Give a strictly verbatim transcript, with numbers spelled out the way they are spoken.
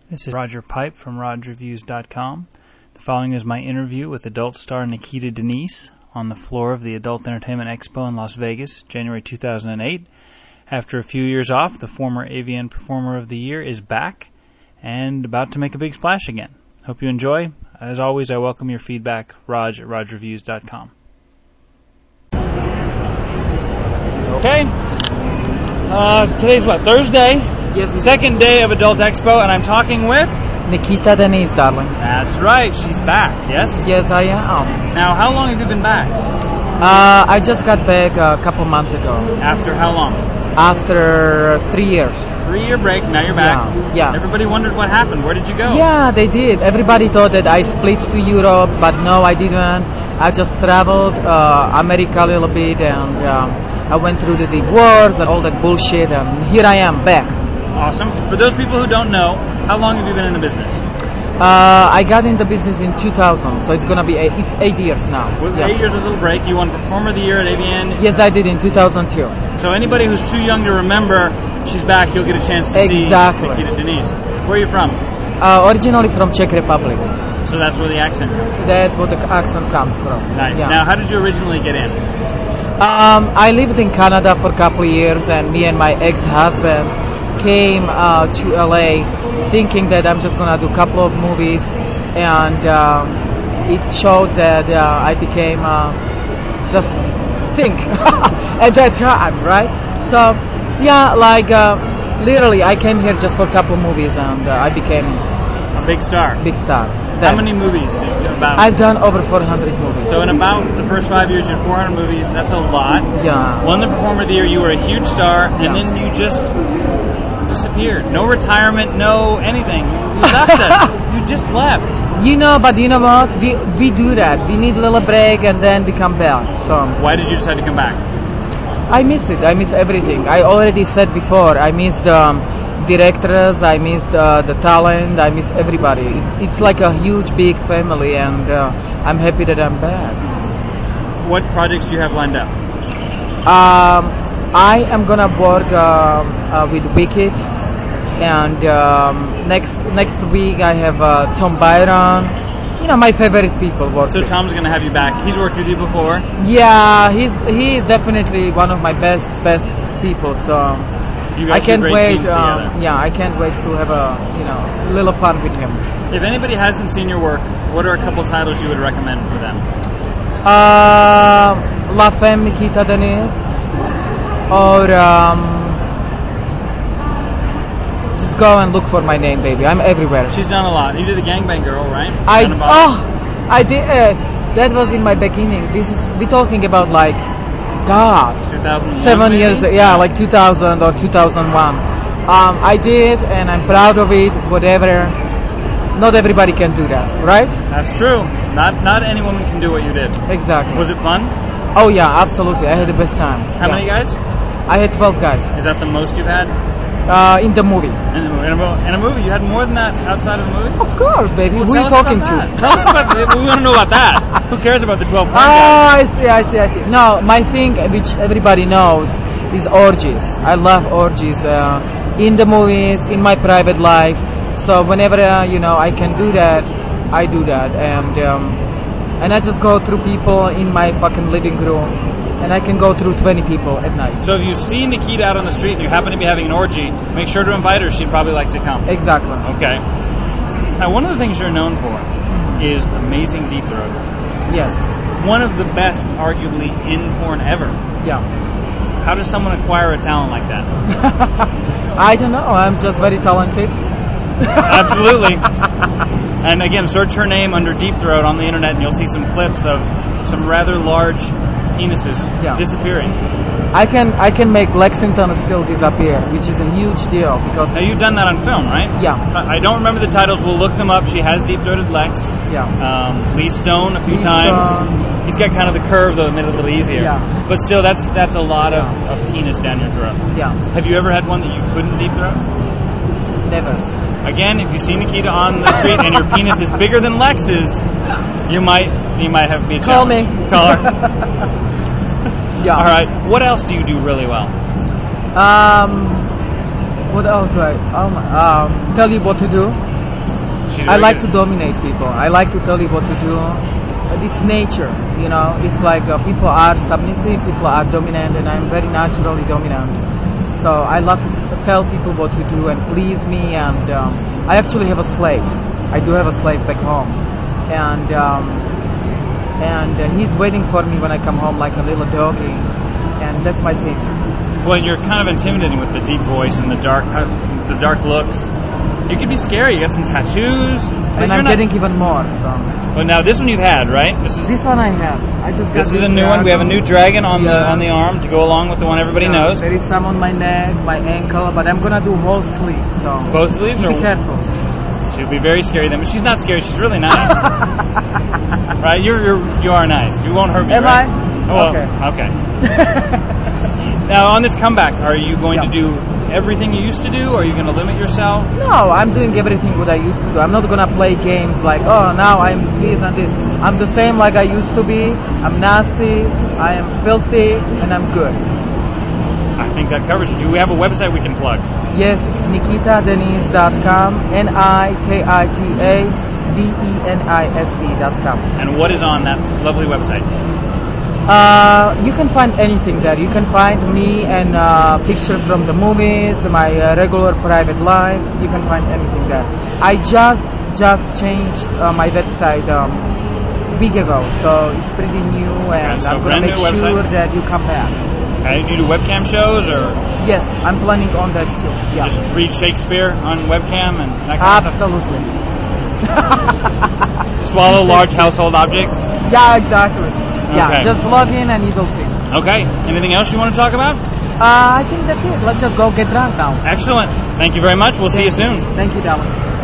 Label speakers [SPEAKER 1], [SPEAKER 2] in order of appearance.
[SPEAKER 1] This is Roger Pipe from Rog Reviews dot com. The following is my interview with adult star Nikita Denise on the floor of the Adult Entertainment Expo in Las Vegas, January two thousand eight. After a few years off, the former A V N Performer of the Year is back and about to make a big splash again. Hope you enjoy. As always, I welcome your feedback. Rog at Rog Reviews dot com. Okay. Uh, today's what? Thursday?
[SPEAKER 2] Yes.
[SPEAKER 1] Second day of Adult Expo, and I'm talking with
[SPEAKER 2] Nikita Denise, darling.
[SPEAKER 1] That's right. She's back. Yes.
[SPEAKER 2] Yes, I am.
[SPEAKER 1] Now, how long have you been back?
[SPEAKER 2] Uh, I just got back a couple months ago.
[SPEAKER 1] After how long?
[SPEAKER 2] After three years.
[SPEAKER 1] Three-year break. Now you're back.
[SPEAKER 2] Yeah. yeah.
[SPEAKER 1] Everybody wondered what happened. Where did you go?
[SPEAKER 2] Yeah, they did. Everybody thought that I split to Europe, but no, I didn't. I just traveled uh, America a little bit, and um, I went through the divorce and all that bullshit, and here I am back.
[SPEAKER 1] Awesome. For those people who don't know, how long have you been in the business?
[SPEAKER 2] Uh, I got into business in two thousand, so it's gonna be eight, it's eight years now.
[SPEAKER 1] With
[SPEAKER 2] yeah.
[SPEAKER 1] eight years with a little break, you won Performer of the Year at A V N.
[SPEAKER 2] Yes, I did in two thousand two.
[SPEAKER 1] So anybody who's too young to remember, she's back. You'll get a chance to
[SPEAKER 2] exactly.
[SPEAKER 1] see Nikita Denise. Where are you from?
[SPEAKER 2] Uh, originally from Czech Republic.
[SPEAKER 1] So that's where the accent comes from.
[SPEAKER 2] That's where the accent comes from.
[SPEAKER 1] Nice.
[SPEAKER 2] Yeah.
[SPEAKER 1] Now, how did you originally get in?
[SPEAKER 2] Um, I lived in Canada for a couple of years, and me and my ex-husband came uh, to L A thinking that I'm just gonna do a couple of movies, and um, it showed that uh, I became uh, the thing at that time, right? So, yeah, like uh, literally, I came here just for a couple of movies, and uh, I became
[SPEAKER 1] a big star.
[SPEAKER 2] Big star.
[SPEAKER 1] How many movies did you do? About?
[SPEAKER 2] I've done over four hundred movies.
[SPEAKER 1] So in about the first five years, you had four hundred movies. That's a lot.
[SPEAKER 2] Yeah.
[SPEAKER 1] Won the Performer of the Year. You were a huge star, and
[SPEAKER 2] yeah.
[SPEAKER 1] then you just disappeared. No retirement, no anything. You left us. You just left.
[SPEAKER 2] You know, but you know what? We we do that. We need a little break and then we come back. So.
[SPEAKER 1] Why did you decide to come back?
[SPEAKER 2] I miss it. I miss everything. I already said before. I miss the um, directors. I miss the, the talent. I miss everybody. It, it's like a huge, big family, and uh, I'm happy that I'm back.
[SPEAKER 1] What projects do you have lined up?
[SPEAKER 2] Um, I am gonna work uh, uh, with Wicked, and um, next next week I have uh, Tom Byron. You know, my favorite people working.
[SPEAKER 1] So Tom's gonna have you back. He's worked with you before.
[SPEAKER 2] Yeah, he's he is definitely one of my best best people. So
[SPEAKER 1] you guys
[SPEAKER 2] I can't
[SPEAKER 1] do great
[SPEAKER 2] wait.
[SPEAKER 1] scenes
[SPEAKER 2] Um,
[SPEAKER 1] together.
[SPEAKER 2] yeah, I can't wait to have a you know little fun with him.
[SPEAKER 1] If anybody hasn't seen your work, what are a couple titles you would recommend for them?
[SPEAKER 2] Uh, La Femme Nikita Denise, or um, just go and look for my name, baby. I'm everywhere.
[SPEAKER 1] She's done a lot. You did the Gangbang Girl, right?
[SPEAKER 2] I oh, I did. Uh, that was in my beginning. This is we're talking about like God,
[SPEAKER 1] two thousand one,
[SPEAKER 2] seven
[SPEAKER 1] maybe?
[SPEAKER 2] years. Yeah, like two thousand or two thousand one. Um, I did, and I'm proud of it. Whatever. Not everybody can do that, right?
[SPEAKER 1] That's true. Not not any woman can do what you did.
[SPEAKER 2] Exactly.
[SPEAKER 1] Was it fun?
[SPEAKER 2] Oh yeah, absolutely. I had the best time.
[SPEAKER 1] How
[SPEAKER 2] yeah.
[SPEAKER 1] many guys?
[SPEAKER 2] I had twelve guys.
[SPEAKER 1] Is that the most you've had?
[SPEAKER 2] Uh, in the movie.
[SPEAKER 1] In a, in, a, in a movie? You had more than that outside of a movie?
[SPEAKER 2] Of course, baby.
[SPEAKER 1] Well,
[SPEAKER 2] Who are you talking to?
[SPEAKER 1] That. Tell us about that. We want to know about that. Who cares about the twelve porn
[SPEAKER 2] Oh,
[SPEAKER 1] guys?
[SPEAKER 2] I see, I see, I see. No, my thing, which everybody knows, is orgies. I love orgies uh, in the movies, in my private life. So whenever, uh, you know, I can do that, I do that. And um, and I just go through people in my fucking living room. And I can go through twenty people at night.
[SPEAKER 1] So if you see Nikita out on the street and you happen to be having an orgy, make sure to invite her. She'd probably like to come.
[SPEAKER 2] Exactly.
[SPEAKER 1] Okay. Now, one of the things you're known for is amazing deep throat.
[SPEAKER 2] Yes.
[SPEAKER 1] One of the best, arguably, in porn ever.
[SPEAKER 2] Yeah.
[SPEAKER 1] How does someone acquire a talent like that?
[SPEAKER 2] I don't know. I'm just very talented.
[SPEAKER 1] Absolutely. And again, search her name under Deep Throat on the internet and you'll see some clips of some rather large penises
[SPEAKER 2] yeah.
[SPEAKER 1] disappearing.
[SPEAKER 2] I can I can make Lexington still disappear, which is a huge deal because
[SPEAKER 1] now you've done that on film, right?
[SPEAKER 2] Yeah.
[SPEAKER 1] I don't remember the titles. We'll look them up. She has deep throated Lex.
[SPEAKER 2] Yeah.
[SPEAKER 1] Um, Lee Stone a few
[SPEAKER 2] Lee
[SPEAKER 1] times.
[SPEAKER 2] Stone.
[SPEAKER 1] He's got kind of the curve though, made it a little easier.
[SPEAKER 2] Yeah.
[SPEAKER 1] But still, that's that's a lot of, of penis down your throat.
[SPEAKER 2] Yeah.
[SPEAKER 1] Have you ever had one that you couldn't deep throat?
[SPEAKER 2] Never.
[SPEAKER 1] Again, if you see Nikita on the street and your penis is bigger than Lex's, you might you might have be a
[SPEAKER 2] Call
[SPEAKER 1] challenge.
[SPEAKER 2] me.
[SPEAKER 1] Call her.
[SPEAKER 2] Yeah.
[SPEAKER 1] All right. What else do you do really well?
[SPEAKER 2] Um, what else do I? Oh my, um, tell you what to do.
[SPEAKER 1] She's
[SPEAKER 2] I
[SPEAKER 1] very
[SPEAKER 2] like
[SPEAKER 1] good.
[SPEAKER 2] to dominate people. I like to tell you what to do. But it's nature, you know. It's like uh, people are submissive, people are dominant, and I'm very naturally dominant. So I love to tell people what to do and please me. And um, I actually have a slave. I do have a slave back home, and um, and uh, he's waiting for me when I come home like a little doggy, and that's my thing.
[SPEAKER 1] Well, you're kind of intimidating with the deep voice and the dark, the dark looks. You can be scary. You got some tattoos,
[SPEAKER 2] And I'm not getting even more. So.
[SPEAKER 1] Well, now this one you've had, right? This is
[SPEAKER 2] this one I have. I just got
[SPEAKER 1] this is a new
[SPEAKER 2] dragon.
[SPEAKER 1] one. We have a new dragon on
[SPEAKER 2] yeah.
[SPEAKER 1] the on the arm to go along with the one everybody
[SPEAKER 2] yeah,
[SPEAKER 1] knows.
[SPEAKER 2] There is some on my neck, my ankle, but I'm gonna do whole sleeve. So
[SPEAKER 1] both sleeves,
[SPEAKER 2] be
[SPEAKER 1] or
[SPEAKER 2] careful.
[SPEAKER 1] She'll be very scary then, but she's not scary. She's really nice, right? You're, you're you are nice. You won't hurt me,
[SPEAKER 2] Am
[SPEAKER 1] right?
[SPEAKER 2] I?
[SPEAKER 1] Oh, well,
[SPEAKER 2] okay.
[SPEAKER 1] Okay. Now on this comeback, are you going
[SPEAKER 2] yeah.
[SPEAKER 1] to do everything you used to do, or are you going to limit yourself?
[SPEAKER 2] No, I'm doing everything what I used to do. I'm not gonna play games like, oh, now I'm this and this. I'm the same like I used to be. I'm nasty, I am filthy, and I'm good.
[SPEAKER 1] I think that covers it. Do we have a website we can plug?
[SPEAKER 2] Yes, nikita denise dot com, N I K I T A D E N I S E dot com.
[SPEAKER 1] And what is on that lovely website?
[SPEAKER 2] Uh, you can find anything there. You can find me and uh, pictures from the movies, my uh, regular private life. You can find anything there. I just just changed uh, my website um, a week ago, so it's pretty new, and
[SPEAKER 1] so
[SPEAKER 2] I'm going to make sure
[SPEAKER 1] website?
[SPEAKER 2] that you come back.
[SPEAKER 1] Okay, do you do webcam shows, or
[SPEAKER 2] Yes, I'm planning on that too. Yeah.
[SPEAKER 1] just read Shakespeare on webcam and that kind
[SPEAKER 2] Absolutely.
[SPEAKER 1] of stuff? Swallow large household objects?
[SPEAKER 2] Yeah, exactly. Yeah,
[SPEAKER 1] Okay.
[SPEAKER 2] just log in and you will see.
[SPEAKER 1] Okay. Anything else you want to talk about?
[SPEAKER 2] Uh, I think that's it. Let's just go get drunk now.
[SPEAKER 1] Excellent. Thank you very much. We'll see you soon.
[SPEAKER 2] Thank you, darling.